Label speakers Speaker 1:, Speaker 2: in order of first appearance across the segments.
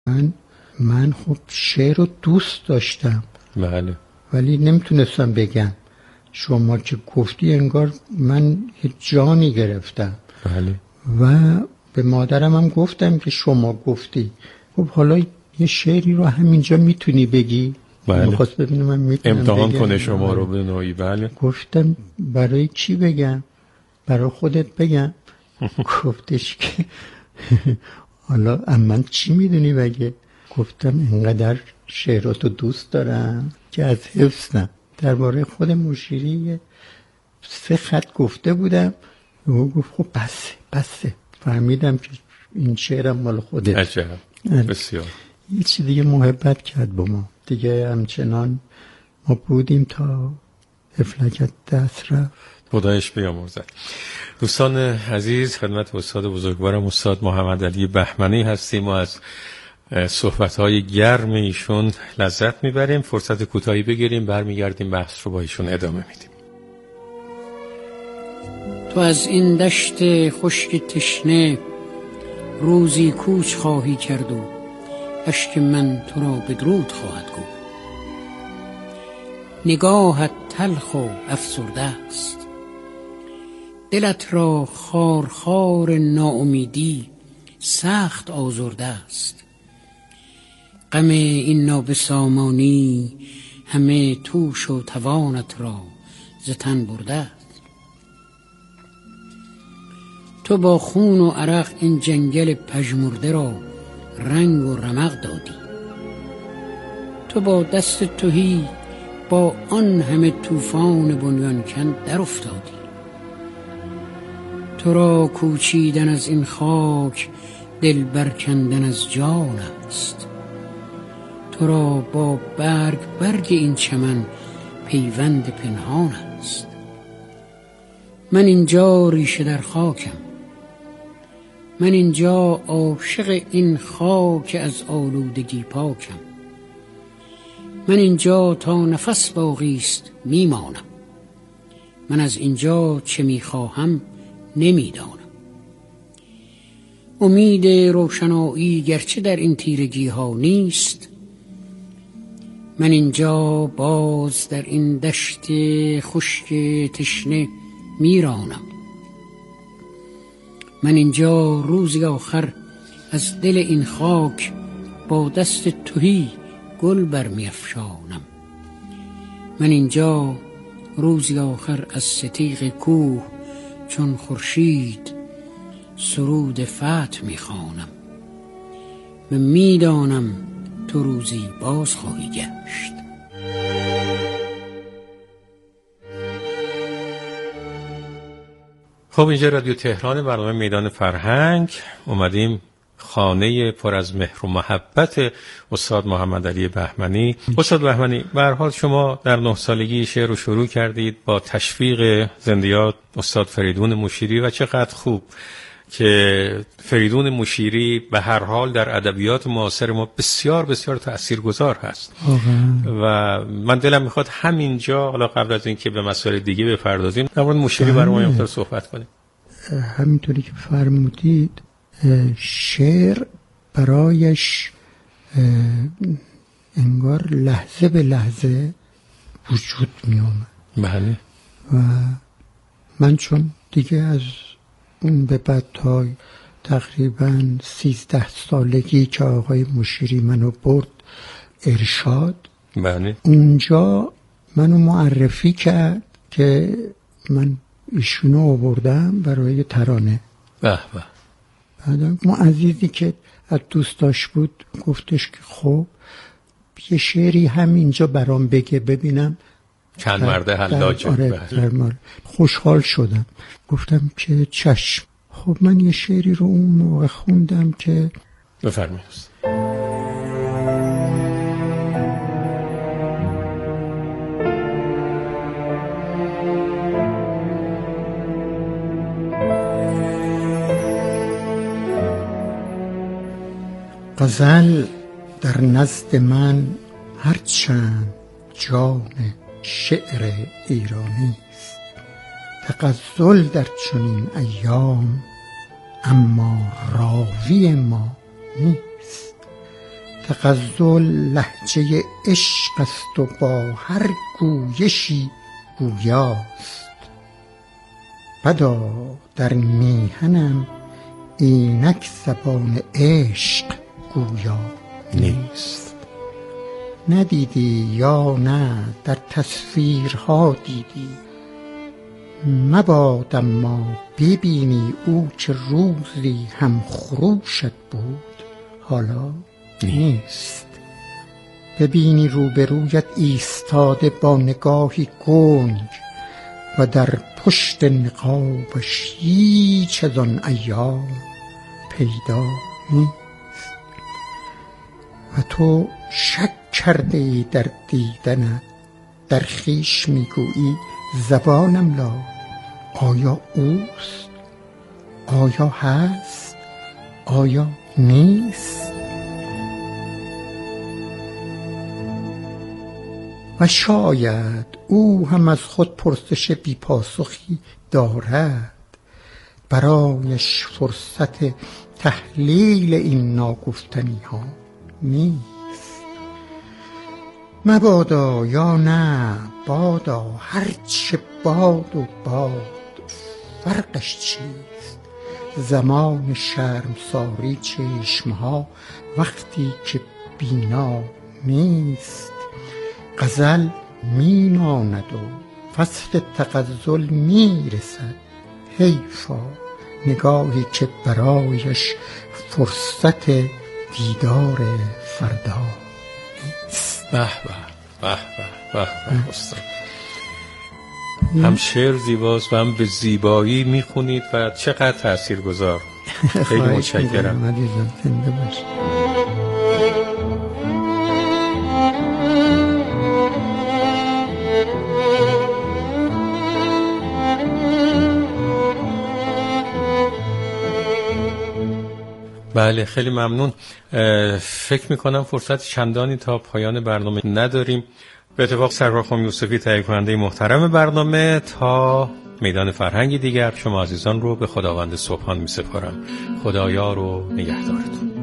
Speaker 1: من خب شعر رو دوست داشتم،
Speaker 2: بله،
Speaker 1: ولی نمیتونستم بگم. شما که گفتی انگار من یه جانی گرفتم.
Speaker 2: بله.
Speaker 1: و به مادرم هم گفتم که شما گفتی، خب حالا یه شعری رو همینجا میتونی بگی؟
Speaker 2: بله.
Speaker 1: میخواست ببینم من میتونم
Speaker 2: امتحان
Speaker 1: بگم
Speaker 2: کنه شما رو به نوعی. بله.
Speaker 1: گفتم برای کی بگم؟ برای خودت بگم؟ گفتش که حالا من چی میدونی بگه؟ گفتم اینقدر شعراتو دوست دارم که از حفظم. درباره خود مشیری 3 خط گفته بودم و او گفت خب بسه. فهمیدم که این شعرم مال خودت.
Speaker 2: عجب، بسیار.
Speaker 1: یه چیز دیگه محبت کرد با ما دیگه، همچنان ما بودیم تا افلکت دست رفت.
Speaker 2: خدایش بیامرزد. دوستان عزیز، خدمت استاد بزرگوارم استاد محمد علی بهمنی هستیم و از صحبت‌های گرم ایشون لذت میبریم. فرصت کوتاهی بگیریم، برمیگردیم بحث رو با ایشون ادامه میدیم.
Speaker 3: تو از این دشت خشک تشنه روزی کوچ خواهی کرد و اشک من تو را بدرود خواهد گفت. نگاهت تلخ و افسرده است، دلت را خار ناامیدی سخت آزرده است. غم این نابسامانی همه توش و توانت را ز تن برده است. تو با خون و عرق این جنگل پژمرده را رنگ و رمق دادی. تو با دست تهی با آن همه طوفان بنیانکن در افتادی. تو را کوچیدن از این خاک دل برکندن از جان است. تو را با برگ این چمن پیوند پنهان است. من اینجا ریشه در خاکم، من اینجا عاشق این خاک از آلودگی پاکم. من اینجا تا نفس باقی است میمانم، من از اینجا چه میخواهم نمیدانم. امید روشنایی گرچه در این تیرگی ها نیست، من اینجا باز در این دشت خشک تشنه میرانم. من اینجا روزی آخر از دل این خاک با دست تهی گل برمی‌افشانم. من اینجا روزی آخر از ستیغ کوه چون خورشید سرود فتح می‌خوانم. من می‌دانم تو روزی باز خواهی گشت.
Speaker 2: خب اینجا رادیو تهران، برنامه میدان فرهنگ. اومدیم خانه پر از مهر و محبت استاد محمد علی بهمنی. استاد بهمنی، به هر حال شما در 9 سالگی شعر رو شروع کردید با تشویق زندیات استاد فریدون مشیری و چقدر خوب که فریدون مشیری به هر حال در ادبیات معاصر ما بسیار بسیار تاثیرگذار هست. و من دلم میخواد همینجا، حالا قبل از اینکه به مسائل دیگه بپردازیم، در مورد مشیری برای ما صحبت کنیم.
Speaker 1: همینطوری که فرمودید، شعر برایش انگار لحظه به لحظه وجود می اومد.
Speaker 2: بله.
Speaker 1: و من چون دیگه از اون به بعد تا تقریبا 13 سالگی که آقای مشیری منو برد ارشاد،
Speaker 2: بله،
Speaker 1: اونجا منو معرفی کرد که من ایشونو آوردم برای ترانه.
Speaker 2: به به.
Speaker 1: بعد ما عزیزی که از دوستاش بود گفتش که خب یه شعری همینجا برام بگه ببینم.
Speaker 2: چند مرده حلاجه.
Speaker 1: آره، خوشحال شدم، گفتم که چشم. خب من یه شعری رو اون موقع خوندم که
Speaker 2: بفرمایید.
Speaker 1: غزل در نزد من هرچند جان شعر ایرانی است، تغزل در چنین ایام اما راوی ما نیست. تغزل لهجه عشق است و با هر گویشی گویاست. بدا در میهنم اینک زبان عشق گویا نیست. ندیدی یا نه در تصویرها دیدی، مباد اما ببینی او که روزی هم خروشت بود حالا نیست. ببینی روبرویت ایستاده با نگاهی گنگ و در پشت نقابش هیچ از آن ایام پیدا نیست. و تو شک کرده ای در دیدنت، در خویش میگویی زبانم لا، آیا اوست؟ آیا هست؟ آیا نیست؟ و شاید او هم از خود پرسش بی پاسخی دارد، برایش فرصت تحلیل این ناگفتنی ها نیست. مبادا یا نه بادا، هرچه باد و باد فرقش چیست؟ زمان شرمساری چشمها وقتی که بینا نیست. غزل میماند و فصل تغزل میرسد، حیفا نگاهی که برایش فرصت دیدار فردا نیست.
Speaker 2: به به به به به استاد، هم شعر زیباست و هم به زیبایی میخونید و چقدر تاثیرگذار. خیلی متشکرم.
Speaker 1: زنده باشید.
Speaker 2: بله خیلی ممنون. فکر میکنم فرصت چندانی تا پایان برنامه نداریم. به اتفاق سرور خانم یوسفی تهیه کننده محترم برنامه، تا میدان فرهنگی دیگر شما عزیزان رو به خداوند سبحان می سپارم. خدایار و نگهدارتون.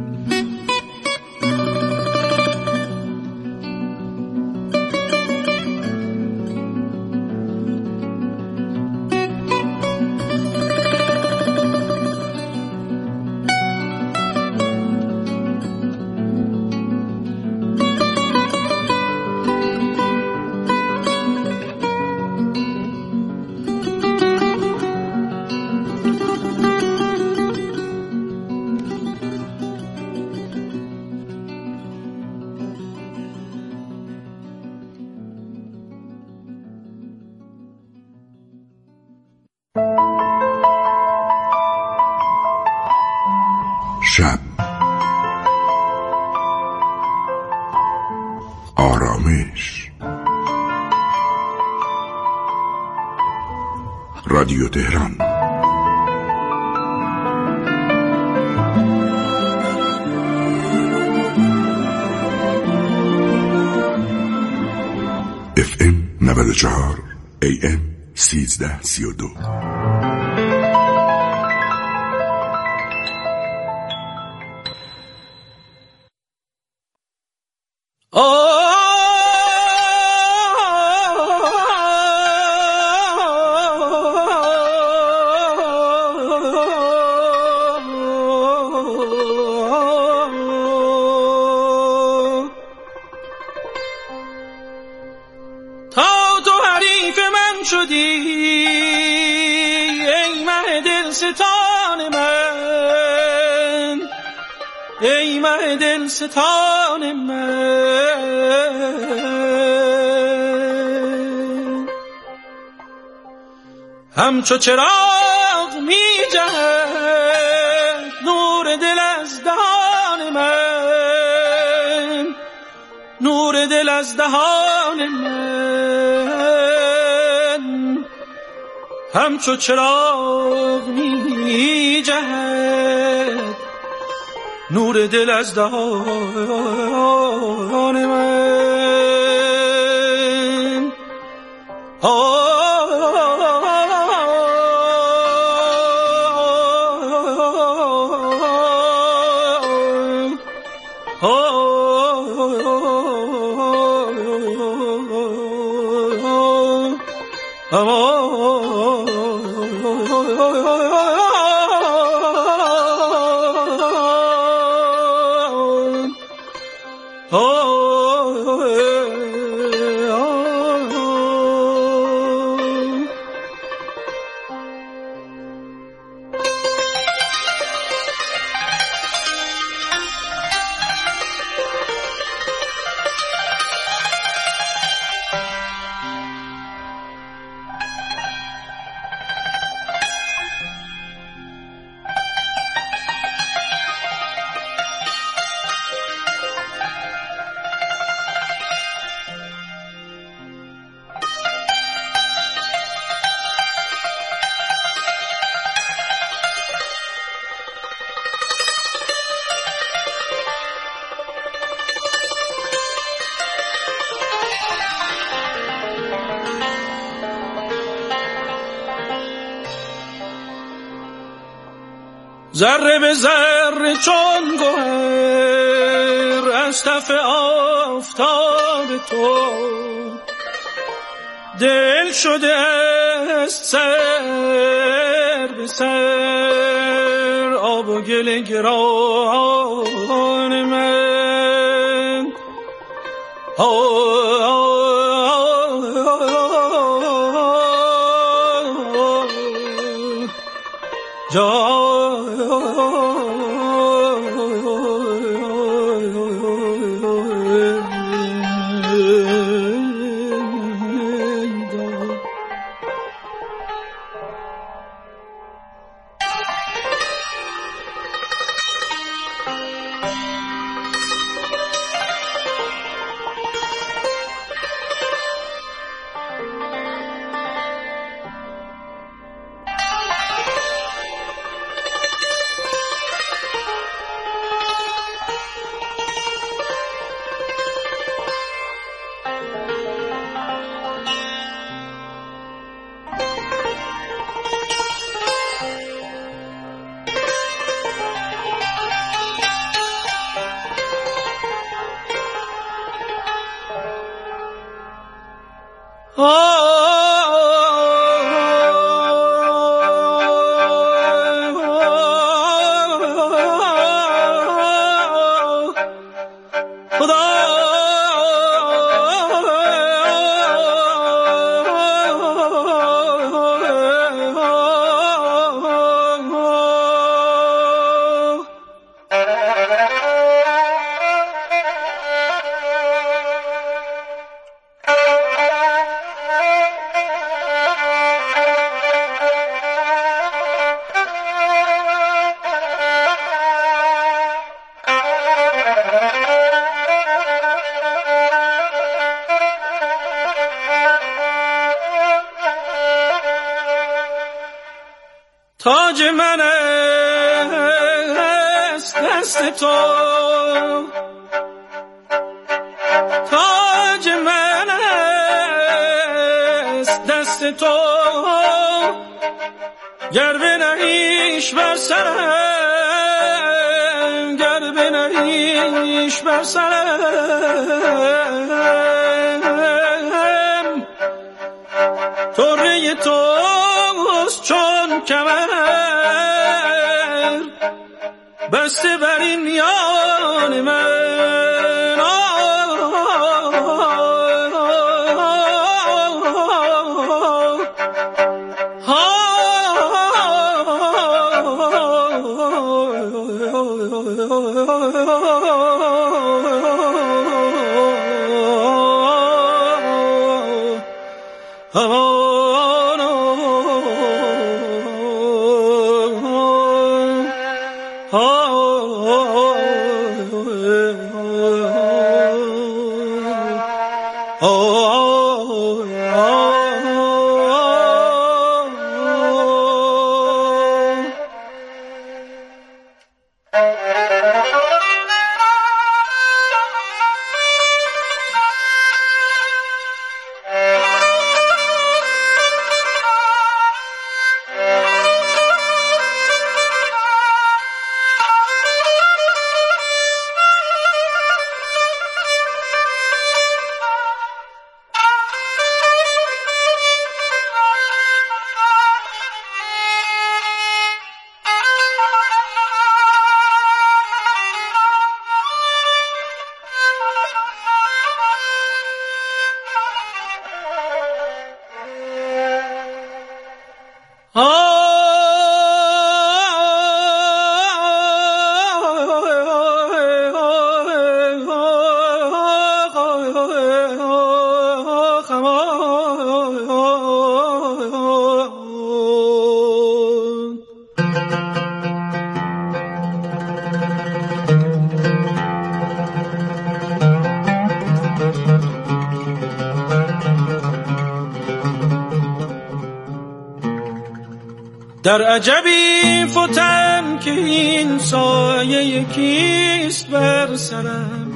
Speaker 4: شب، آرامش. رادیو تهران. FM 94 AM 1332.
Speaker 5: ای مه دل ستان من، همچو چراغ می جهد نور دل از دهان من، نور دل از دهان من، همچو چراغ می جهد نور دل از دهان من. ذره به ذره چون گوهر از تف آفتاب تو دل شده است سر به سر آب و گل گران من تاج من است دست تو، تاج من است دست تو، گر بنهیش بر سرم، گر بنهیش بر سرم، طره توست چون کمر بسته بر این میان من. در عجبی فتم که این سایه یکیست بر سرم،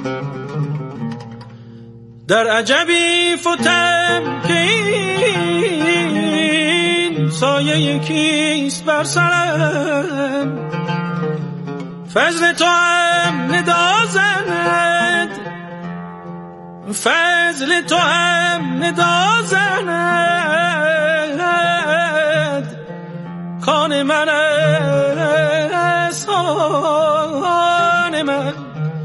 Speaker 5: در عجبی فتم که این سایه یکیست بر سرم. فضل تو هم ندا زند، فضل تو هم ندا زند، کان من است آن من.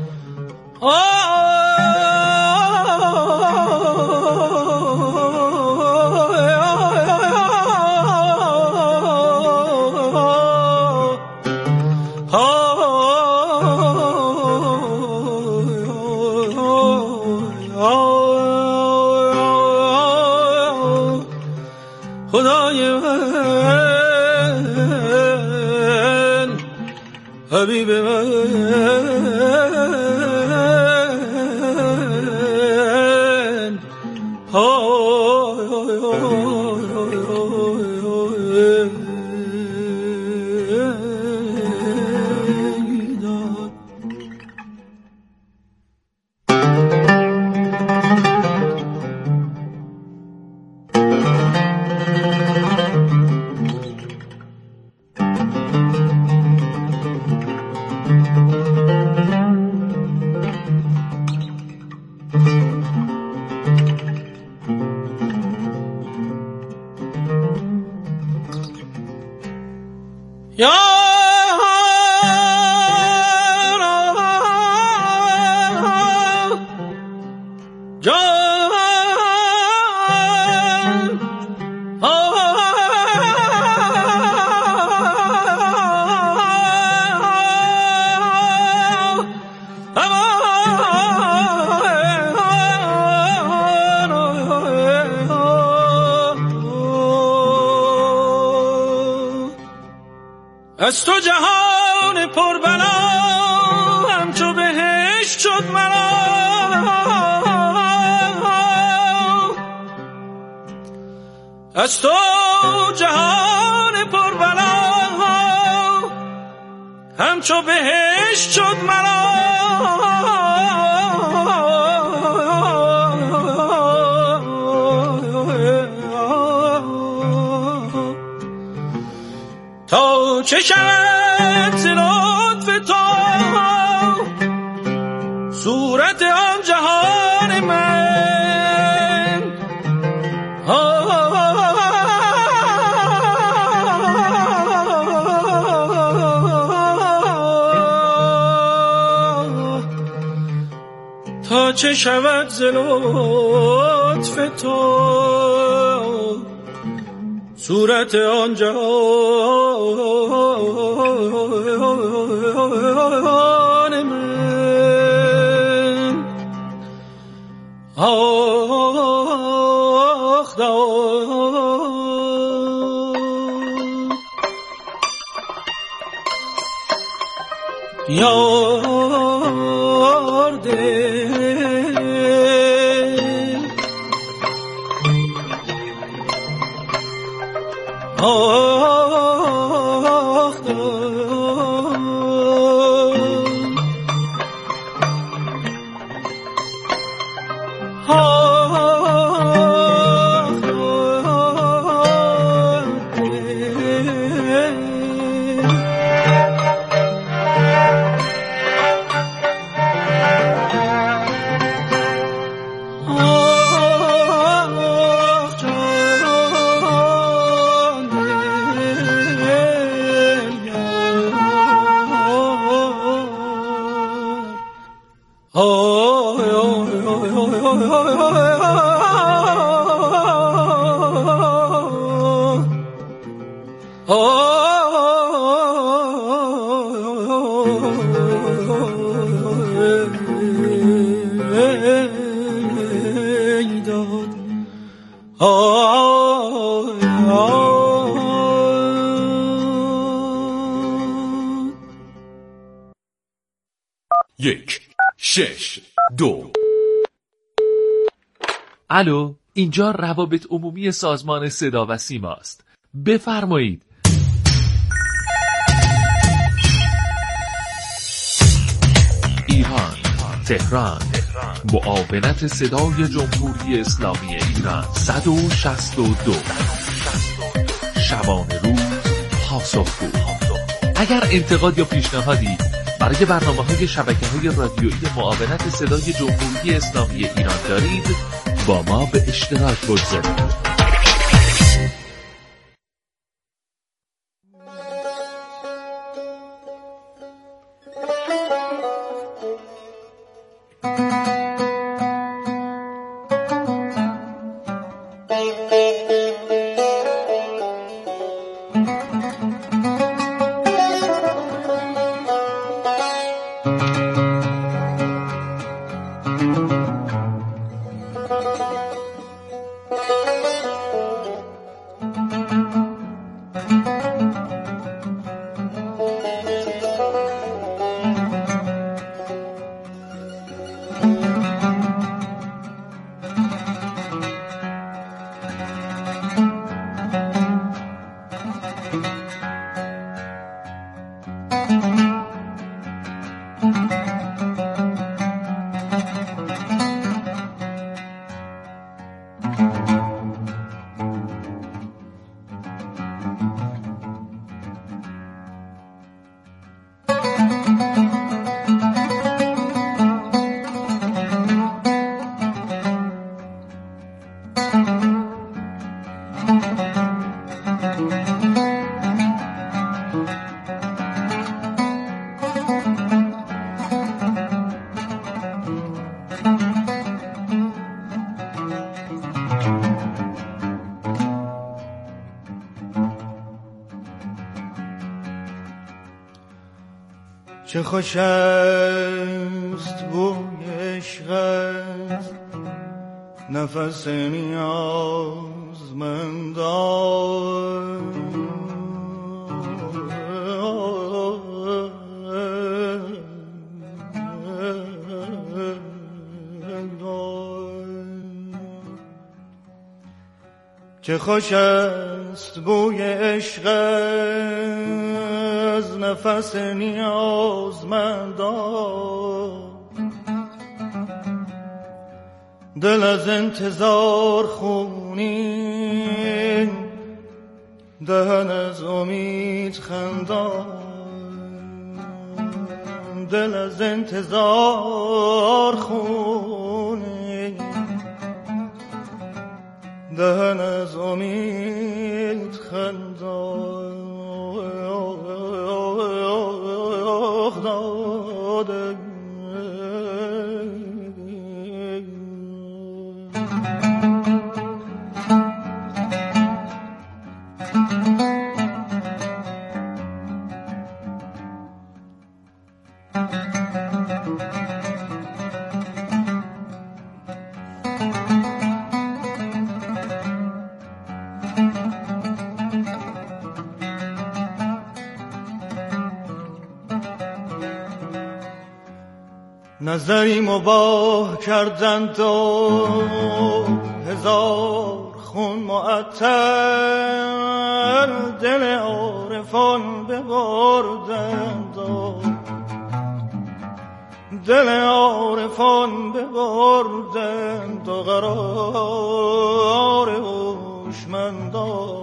Speaker 5: خدای من، حبیب من، یا از تو جهان پربلا همچو بهشت شد مرا، از تو جهان پربلا همچو بهشت شد مرا. تا چه شود ز لطف تو صورت آن جهان من، تا چه شود ز لطف تو صورت آن جهان من. آخ یار دل
Speaker 6: یک 6 2.
Speaker 7: الو، اینجا روابط عمومی سازمان صدا و سیما است. بفرمایید.
Speaker 6: تهران. معاونت صدای جمهوری اسلامی ایران 162. شبانه روز پاسخگو. اگر انتقاد یا پیشنهادی برای برنامه‌های شبکه‌های رادیویی معاونت صدای جمهوری اسلامی ایران دارید، با ما به اشتراک بگذارید.
Speaker 7: چه خوش است بوی عشقت، نفس نیازمندان. چه خوش است بوی عشقت، نفس نیازمندان. دل از انتظار خونین، دهن از امید خندان. دل از انتظار خونین، دهن از امید خندان. نظری مباح کردند و هزار خون معطر، دل عارفان ببردند و دل عارفان ببردند و قرار هوشمندان.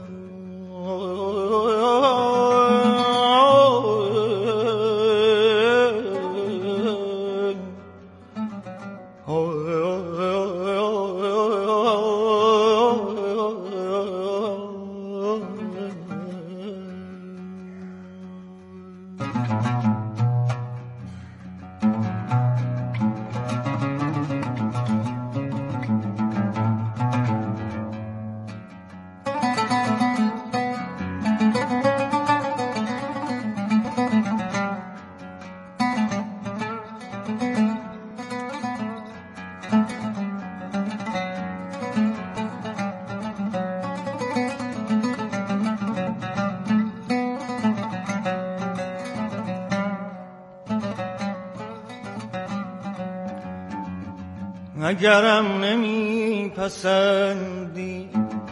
Speaker 7: اگرم نمی پسندی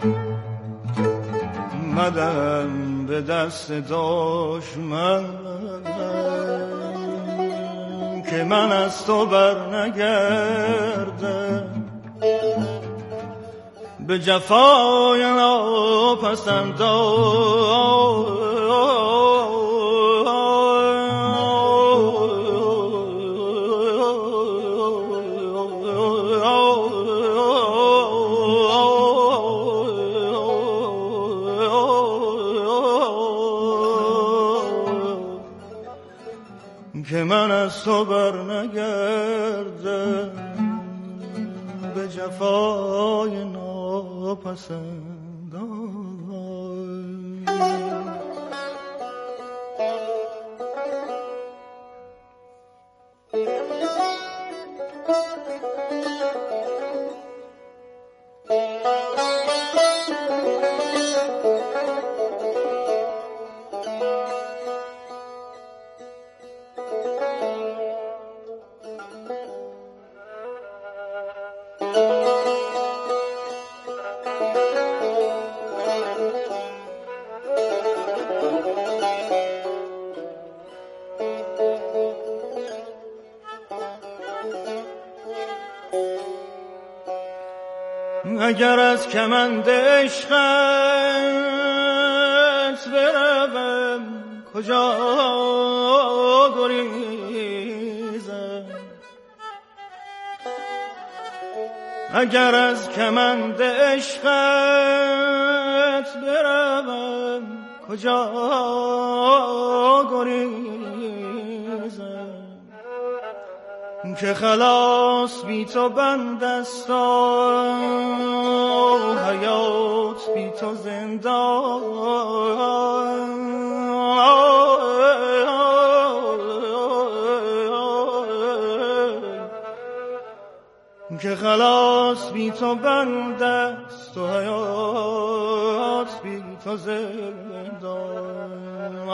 Speaker 7: مدم به دست دشمن، که من از تو بر نگردم، به جفای ناپسندان که من از تو بر نگردم، به جفای ناپسندان. اگر از کمند عشقت بروم کجا گریزم، اگر از کمند عشقت بروم کجا گریزم، که خلاص بی تو بند است و حیات بی تو زندان، که خلاص بی تو بند است و حیات بی تو زندان.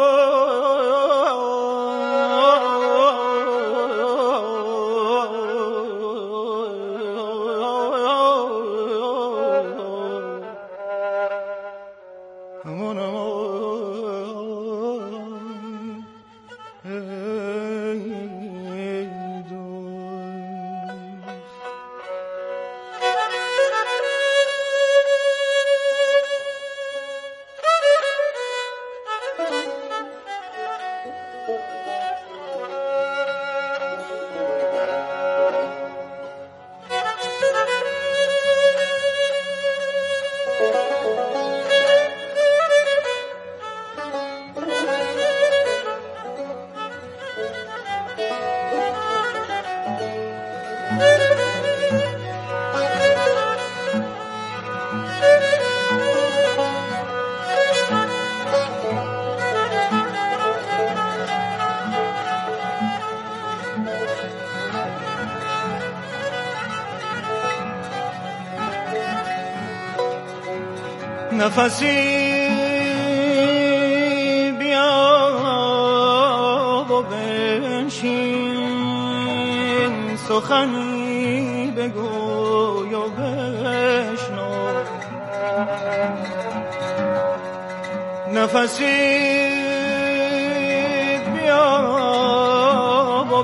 Speaker 7: نفسی بیا و بنشین، سخنی بگوی و بشنو، نفسی بیا و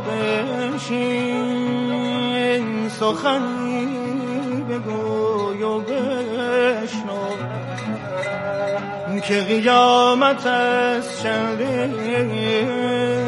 Speaker 7: بنشین، سخنی بگوی و بشنو، که قیامت است چندین